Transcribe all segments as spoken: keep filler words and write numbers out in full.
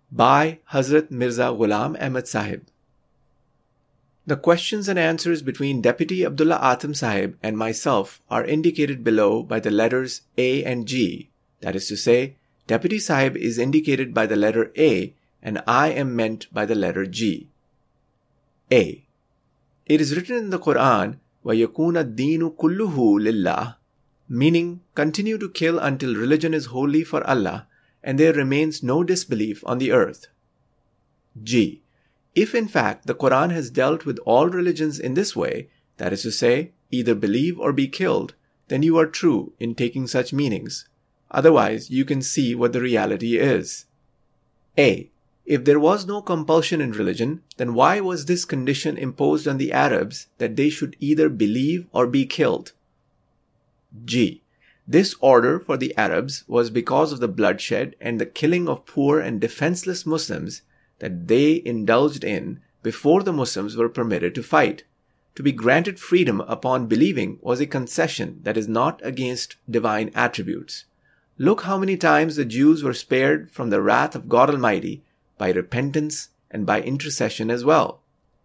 by Hazrat Mirza Ghulam Ahmad Sahib. The questions and answers between Deputy Abdullah Atam Sahib and myself are indicated below by the letters A and G. That is to say, Deputy Sahib is indicated by the letter A and I am meant by the letter G. A. It is written in the Quran, وَيَكُونَ الدِّينُ كُلُّهُ لِلَّهِ, meaning continue to kill until religion is wholly for Allah and there remains no disbelief on the earth. G. If in fact the Quran has dealt with all religions in this way, that is to say, either believe or be killed, then you are true in taking such meanings. Otherwise, you can see what the reality is. A. If there was no compulsion in religion, then why was this condition imposed on the Arabs that they should either believe or be killed? G. This order for the Arabs was because of the bloodshed and the killing of poor and defenseless Muslims that they indulged in before the Muslims were permitted to fight. To be granted freedom upon believing was a concession that is not against divine attributes. Look how many times the Jews were spared from the wrath of God Almighty by repentance and by intercession as well.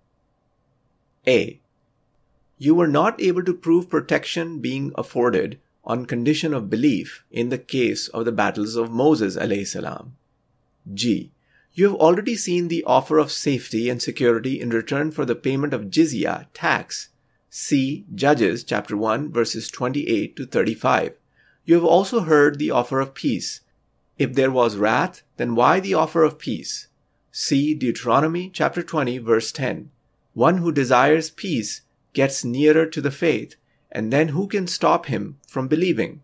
A. You were not able to prove protection being afforded on condition of belief in the case of the battles of Moses alayhi salam. G. You have already seen the offer of safety and security in return for the payment of jizya, tax. See Judges chapter one verses twenty-eight to thirty-five. You have also heard the offer of peace. If there was wrath, then why the offer of peace? See Deuteronomy chapter twenty verse ten. One who desires peace gets nearer to the faith, and then who can stop him from believing?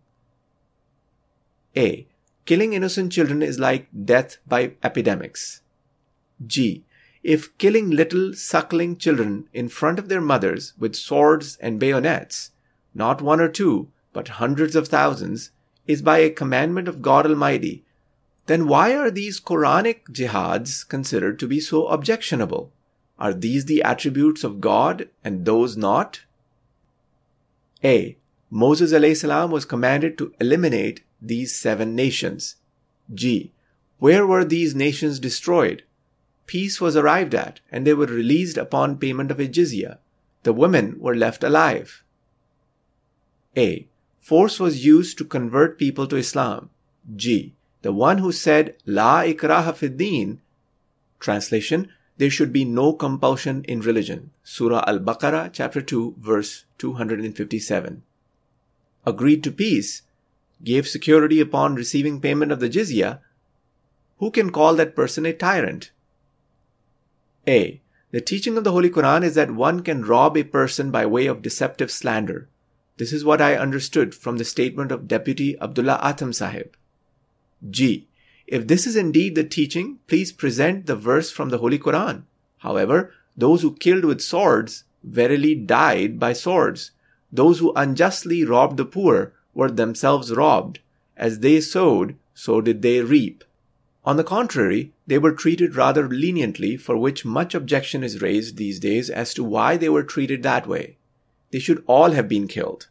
A. Killing innocent children is like death by epidemics. G. If killing little suckling children in front of their mothers with swords and bayonets, not one or two, but hundreds of thousands, is by a commandment of God Almighty, then why are these Quranic jihads considered to be so objectionable? Are these the attributes of God and those not? A. Moses alayhi salam was commanded to eliminate these seven nations. G. Where were these nations destroyed? Peace was arrived at, and they were released upon payment of a jizya. The women were left alive. A. Force was used to convert people to Islam. G. The one who said, La ikraha fid din, translation, there should be no compulsion in religion. Surah Al-Baqarah, chapter two, verse two hundred fifty-seven. Agreed to peace, gave security upon receiving payment of the jizya. Who can call that person a tyrant? A. The teaching of the Holy Quran is that one can rob a person by way of deceptive slander. This is what I understood from the statement of Deputy Abdullah Atam Sahib. G. If this is indeed the teaching, please present the verse from the Holy Quran. However, those who killed with swords verily died by swords. Those who unjustly robbed the poor were themselves robbed. As they sowed, so did they reap. On the contrary, they were treated rather leniently, for which much objection is raised these days as to why they were treated that way. They should all have been killed.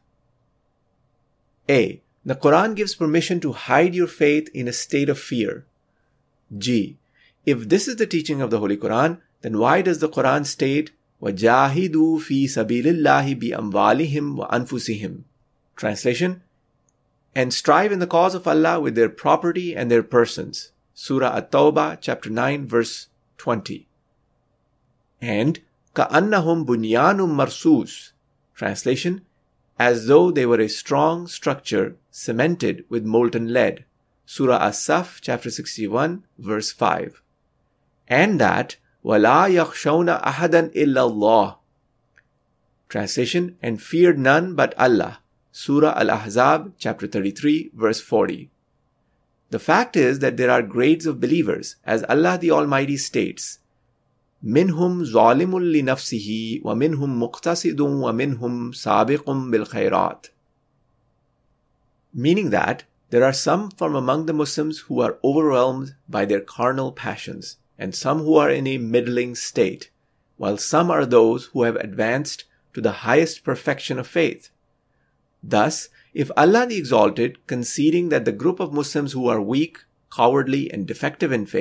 A. The Quran gives permission to hide your faith in a state of fear. G. If this is the teaching of the Holy Quran, then why does the Quran state, وَجَاهِدُوا فِي سَبِيلِ اللَّهِ بِأَمْوَالِهِمْ وَأَنفُسِهِمْ? Translation, and strive in the cause of Allah with their property and their persons. Surah At-Tawbah, chapter nine, verse twenty. And كَأَنَّهُمْ بُنْيَانٌ مَرْصُوصٌ. Translation, as though they were a strong structure cemented with molten lead. Surah As-Saf, chapter sixty-one, verse five. And that, وَلَا يَخْشَوْنَ أَحَدًا إِلَّا اللَّهِ. Translation, and feared none but Allah. Surah Al-Ahzab, chapter thirty-three, verse forty. The fact is that there are grades of believers, as Allah the Almighty states, مِنْهُمْ ظَالِمٌ لِنَفْسِهِ وَمِنْهُمْ مُقْتَصِدٌ وَمِنْهُمْ سَابِقٌ بِالْخَيْرَاتِ. Meaning that there are some from among the Muslims who are overwhelmed by their carnal passions, and some who are in a middling state, while some are those who have advanced to the highest perfection of faith. Thus, if Allah the Exalted, conceding that the group of Muslims who are weak, cowardly, and defective in faith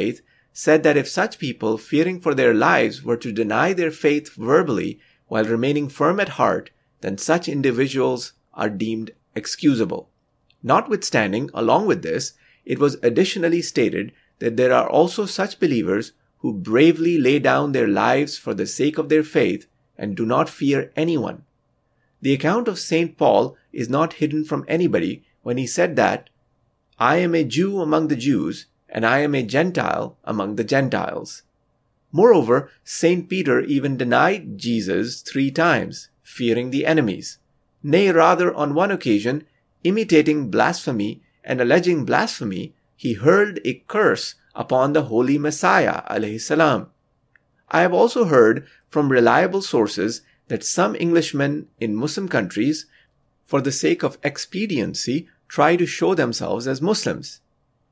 said that if such people, fearing for their lives, were to deny their faith verbally while remaining firm at heart, then such individuals are deemed excusable. Notwithstanding, along with this, it was additionally stated that there are also such believers who bravely lay down their lives for the sake of their faith and do not fear anyone. The account of Saint Paul is not hidden from anybody when he said that, "I am a Jew among the Jews, and I am a Gentile among the Gentiles." Moreover, Saint Peter even denied Jesus three times, fearing the enemies. Nay, rather, on one occasion, imitating blasphemy and alleging blasphemy, he hurled a curse upon the Holy Messiah alayhi salam. I have also heard from reliable sources that some Englishmen in Muslim countries, for the sake of expediency, try to show themselves as Muslims.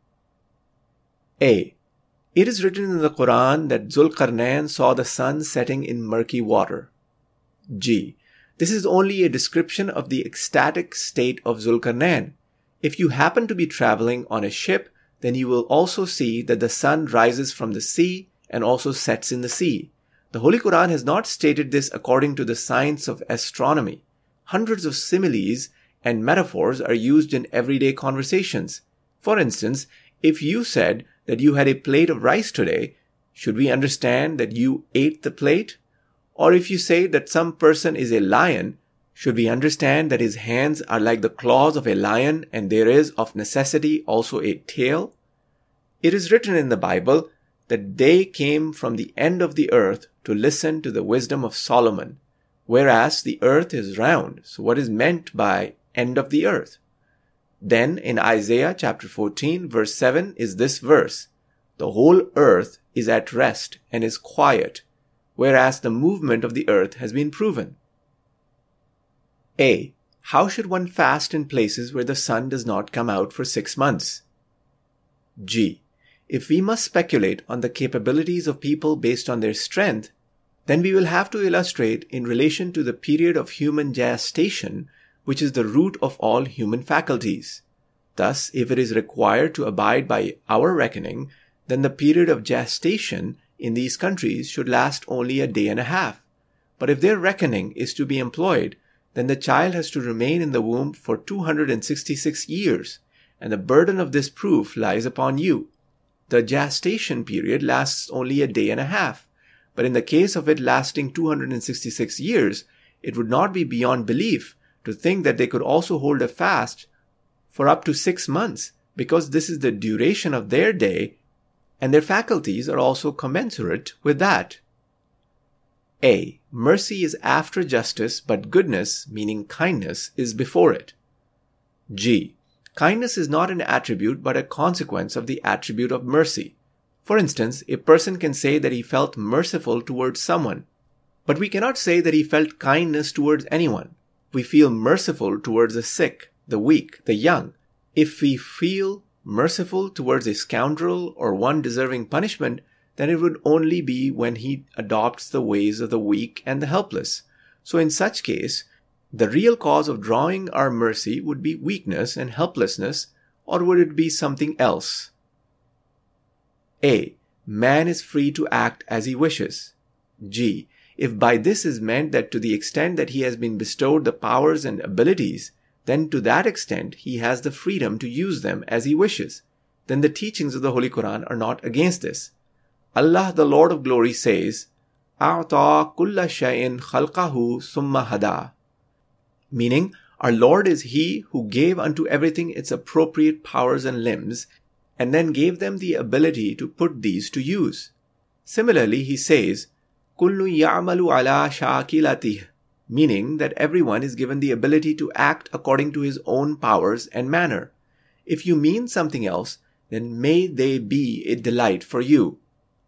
A. It is written in the Quran that Zulqarnain saw the sun setting in murky water. G. This is only a description of the ecstatic state of Zulqarnain. If you happen to be traveling on a ship, then you will also see that the sun rises from the sea and also sets in the sea. The Holy Quran has not stated this according to the science of astronomy. Hundreds of similes and metaphors are used in everyday conversations. For instance, if you said that you had a plate of rice today, should we understand that you ate the plate? Or if you say that some person is a lion, should we understand that his hands are like the claws of a lion and there is of necessity also a tail? It is written in the Bible that they came from the end of the earth to listen to the wisdom of Solomon, whereas the earth is round. So what is meant by end of the earth? Then in Isaiah chapter fourteen verse seven is this verse, "The whole earth is at rest and is quiet, whereas the movement of the earth has been proven." A. How should one fast in places where the sun does not come out for six months? G. If we must speculate on the capabilities of people based on their strength, then we will have to illustrate in relation to the period of human gestation, which is the root of all human faculties. Thus, if it is required to abide by our reckoning, then the period of gestation in these countries should last only a day and a half. But if their reckoning is to be employed, then the child has to remain in the womb for two hundred sixty-six years, and the burden of this proof lies upon you. The gestation period lasts only a day and a half, but in the case of it lasting two hundred sixty-six years, it would not be beyond belief to think that they could also hold a fast for up to six months, because this is the duration of their day, and their faculties are also commensurate with that. A. Mercy is after justice, but goodness, meaning kindness, is before it. G. Kindness is not an attribute but a consequence of the attribute of mercy. For instance, a person can say that he felt merciful towards someone, but we cannot say that he felt kindness towards anyone. We feel merciful towards the sick, the weak, the young. If we feel merciful towards a scoundrel or one deserving punishment, then it would only be when he adopts the ways of the weak and the helpless. So in such case, the real cause of drawing our mercy would be weakness and helplessness, or would it be something else? A. Man is free to act as he wishes. G. If by this is meant that to the extent that he has been bestowed the powers and abilities, then to that extent he has the freedom to use them as he wishes, then the teachings of the Holy Quran are not against this. Allah, the Lord of Glory, says, "A'ta kulla shay'in khalqahu summa hada," meaning, our Lord is He who gave unto everything its appropriate powers and limbs, and then gave them the ability to put these to use. Similarly, He says, "Kullu ya'malu ala shakilatih," meaning that everyone is given the ability to act according to his own powers and manner. If you mean something else, then may they be a delight for you.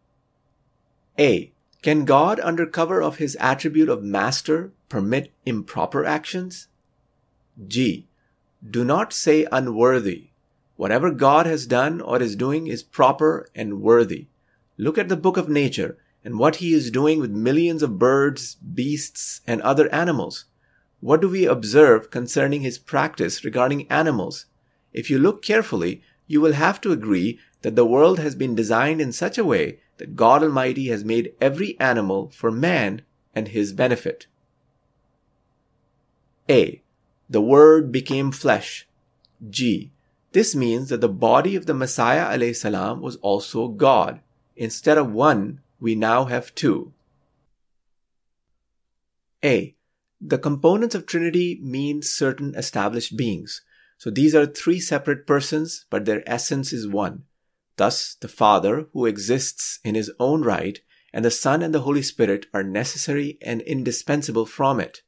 A. Can God, under cover of His attribute of master, permit improper actions? G. Do not say unworthy. Whatever God has done or is doing is proper and worthy. Look at the book of nature and what He is doing with millions of birds, beasts, and other animals. What do we observe concerning His practice regarding animals? If you look carefully, you will have to agree that the world has been designed in such a way that God Almighty has made every animal for man and his benefit. A. The Word became flesh. G. This means that the body of the Messiah alayhi salam was also God. Instead of one, we now have two. A. The components of Trinity mean certain established beings. So these are three separate persons, but their essence is one. Thus, the Father, who exists in his own right, and the Son and the Holy Spirit are necessary and indispensable from it.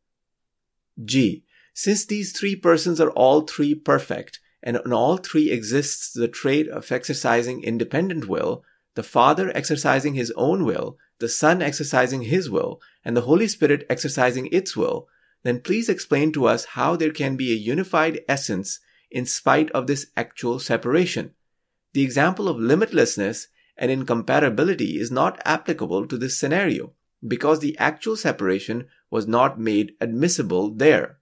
G. Since these three persons are all three perfect, and in all three exists the trait of exercising independent will, the Father exercising his own will, the Son exercising his will, and the Holy Spirit exercising its will, then please explain to us how there can be a unified essence in spite of this actual separation. The example of limitlessness and incompatibility is not applicable to this scenario because the actual separation was not made admissible there.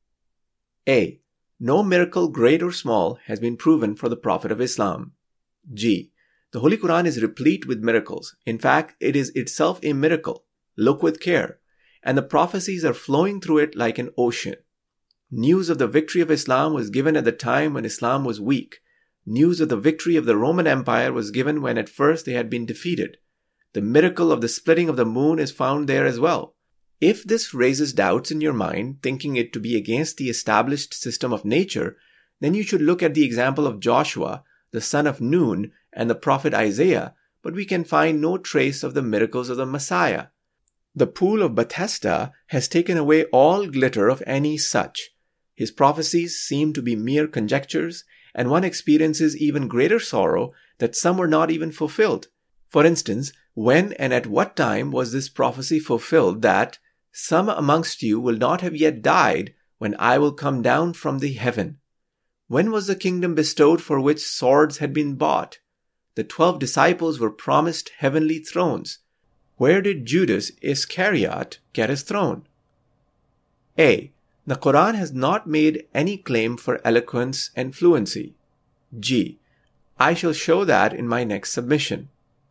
A. No miracle, great or small, has been proven for the Prophet of Islam. G. The Holy Quran is replete with miracles. In fact, it is itself a miracle. Look with care. And the prophecies are flowing through it like an ocean. News of the victory of Islam was given at the time when Islam was weak. News of the victory of the Roman Empire was given when at first they had been defeated. The miracle of the splitting of the moon is found there as well. If this raises doubts in your mind, thinking it to be against the established system of nature, then you should look at the example of Joshua, the son of Nun, and the prophet Isaiah, but we can find no trace of the miracles of the Messiah. The pool of Bethesda has taken away all glitter of any such. His prophecies seem to be mere conjectures, and one experiences even greater sorrow that some were not even fulfilled. For instance, when and at what time was this prophecy fulfilled that some amongst you will not have yet died when I will come down from the heaven? When was the kingdom bestowed for which swords had been bought? The twelve disciples were promised heavenly thrones. Where did Judas Iscariot get his throne? A. The Quran has not made any claim for eloquence and fluency. G. I shall show that in my next submission.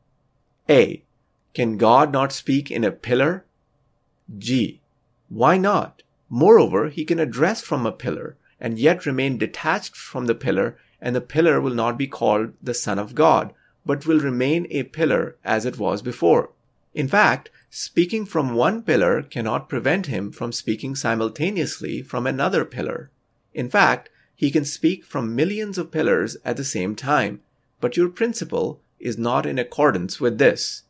A. Can God not speak in a pillar? G. Why not? Moreover, he can address from a pillar and yet remain detached from the pillar, and the pillar will not be called the Son of God, but will remain a pillar as it was before. In fact, speaking from one pillar cannot prevent him from speaking simultaneously from another pillar. In fact, he can speak from millions of pillars at the same time, but your principle is not in accordance with this.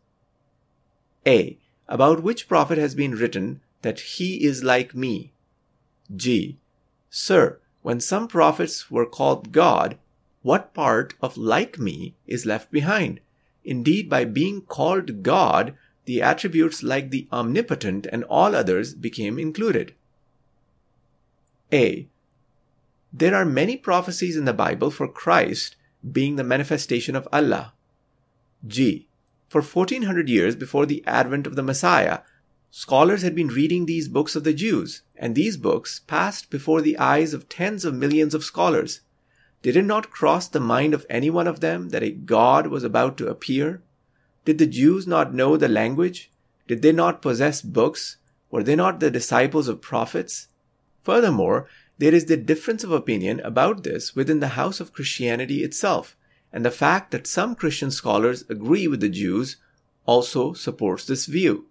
A. About which prophet has been written that he is like me? G. Sir, when some prophets were called God, what part of like me is left behind? Indeed, by being called God, the attributes like the omnipotent and all others became included. A. There are many prophecies in the Bible for Christ being the manifestation of Allah. G. For fourteen hundred years before the advent of the Messiah, scholars had been reading these books of the Jews, and these books passed before the eyes of tens of millions of scholars. Did it not cross the mind of any one of them that a God was about to appear? Did the Jews not know the language? Did they not possess books? Were they not the disciples of prophets? Furthermore, there is the difference of opinion about this within the house of Christianity itself, and the fact that some Christian scholars agree with the Jews also supports this view.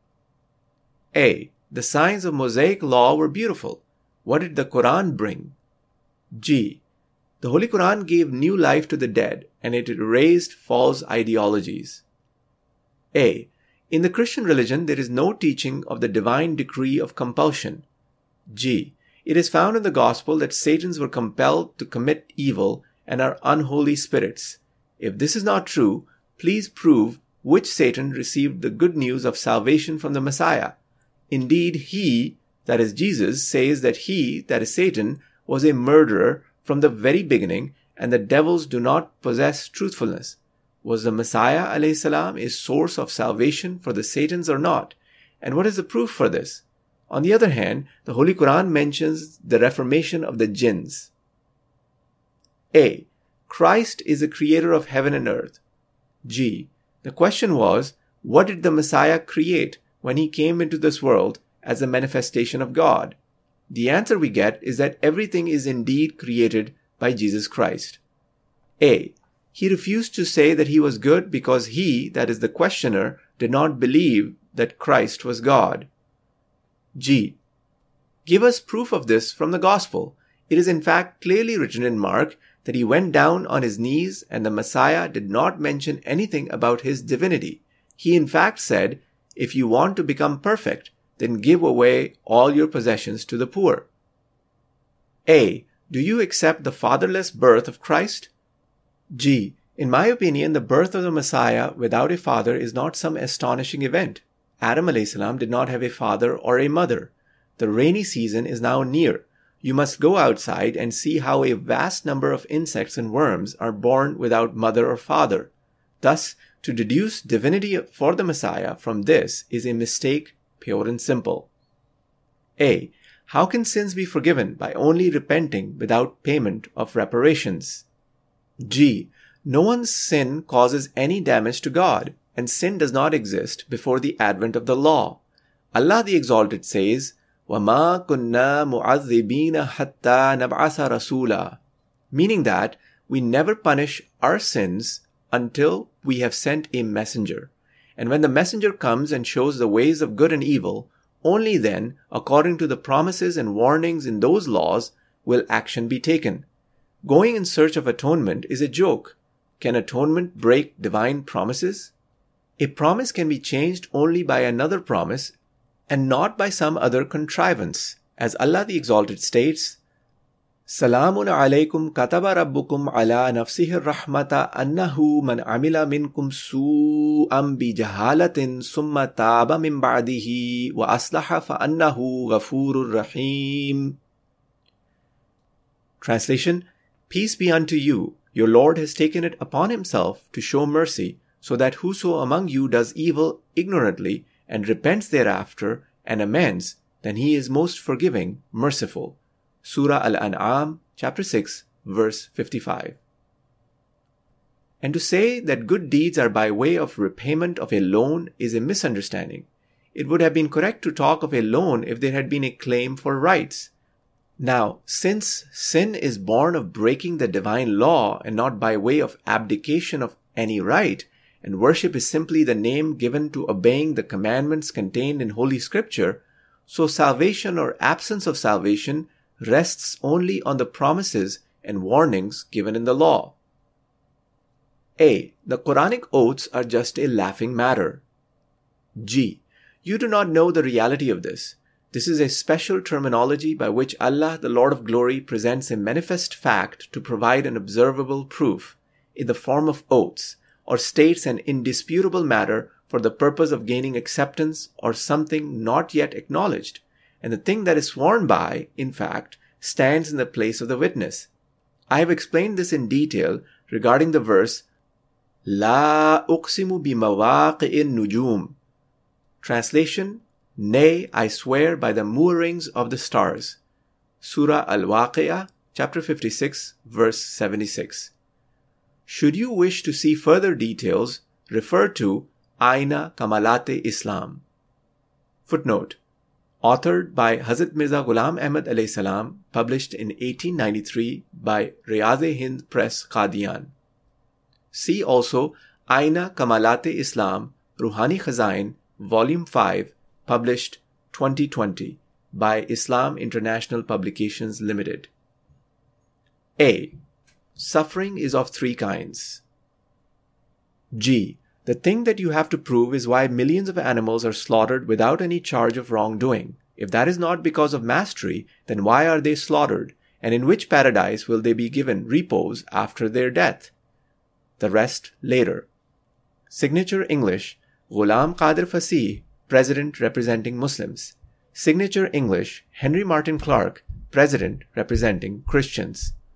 A. The signs of Mosaic law were beautiful. What did the Quran bring? G. The Holy Quran gave new life to the dead, and it erased false ideologies. A. In the Christian religion, there is no teaching of the divine decree of compulsion. G. It is found in the Gospel that Satans were compelled to commit evil and are unholy spirits. If this is not true, please prove which Satan received the good news of salvation from the Messiah. Indeed, he, that is Jesus, says that he, that is Satan, was a murderer from the very beginning, and the devils do not possess truthfulness. Was the Messiah alayhi salam a source of salvation for the Satans or not? And what is the proof for this? On the other hand, the Holy Quran mentions the reformation of the jinns. A. Christ is the creator of heaven and earth. G. The question was, what did the Messiah create when he came into this world as a manifestation of God? The answer we get is that everything is indeed created by Jesus Christ. A. He refused to say that he was good because he, that is the questioner, did not believe that Christ was God. G. Give us proof of this from the Gospel. It is in fact clearly written in Mark that he went down on his knees and the Messiah did not mention anything about his divinity. He in fact said, if you want to become perfect, then give away all your possessions to the poor. A. Do you accept the fatherless birth of Christ? G. In my opinion, the birth of the Messiah without a father is not some astonishing event. Adam alayhi salam did not have a father or a mother. The rainy season is now near. You must go outside and see how a vast number of insects and worms are born without mother or father. Thus, to deduce divinity for the Messiah from this is a mistake, pure and simple. A. How can sins be forgiven by only repenting without payment of reparations? G. No one's sin causes any damage to God, and sin does not exist before the advent of the law. Allah the Exalted says, وَمَا كُنَّا مُعَذِّبِينَ حَتَّى نَبْعَثَ رَسُولًا, meaning that we never punish our sins until we have sent a messenger. And when the messenger comes and shows the ways of good and evil, only then, according to the promises and warnings in those laws, will action be taken. Going in search of atonement is a joke. Can atonement break divine promises? A promise can be changed only by another promise and not by some other contrivance. As Allah the Exalted states, Salamun alaykum kataba rabbukum ala nafsihi rahmata annahu man amila minkum su'am bi jahalatin summa taba min ba'dihi wa aslaha fa annahu ghafurur rahim. Translation: Peace be unto you. Your Lord has taken it upon himself to show mercy, so that whoso among you does evil ignorantly and repents thereafter and amends, then he is most forgiving, merciful. Surah Al-An'am, chapter six, verse fifty-five. And to say that good deeds are by way of repayment of a loan is a misunderstanding. It would have been correct to talk of a loan if there had been a claim for rights. Now, since sin is born of breaking the divine law and not by way of abdication of any right, and worship is simply the name given to obeying the commandments contained in Holy Scripture, so salvation or absence of salvation rests only on the promises and warnings given in the law. A. The Quranic oaths are just a laughing matter. G. You do not know the reality of this. This is a special terminology by which Allah, the Lord of Glory, presents a manifest fact to provide an observable proof in the form of oaths, or states an indisputable matter for the purpose of gaining acceptance or something not yet acknowledged, and the thing that is sworn by, in fact, stands in the place of the witness. I have explained this in detail regarding the verse, La uqsimu bimawaqi'in nujum. Translation: Nay, I swear by the moorings of the stars. Surah Al-Waqi'ah, chapter fifty-six, verse seventy-six. Should you wish to see further details, refer to Aina Kamalate Islam. Footnote: Authored by Hazrat Mirza Ghulam Ahmad alayhi salam, published in eighteen ninety-three by Riyaz-e-Hind Press, Qadian. See also Aina Kamalate Islam, Ruhani Khazain, Volume five, published twenty twenty by Islam International Publications Limited. A. Suffering is of three kinds. G. The thing that you have to prove is why millions of animals are slaughtered without any charge of wrongdoing. If that is not because of mastery, then why are they slaughtered, and in which paradise will they be given repose after their death? The rest later. Signature English, Ghulam Qadir Fasih, President representing Muslims. Signature English, Henry Martin Clark, President representing Christians.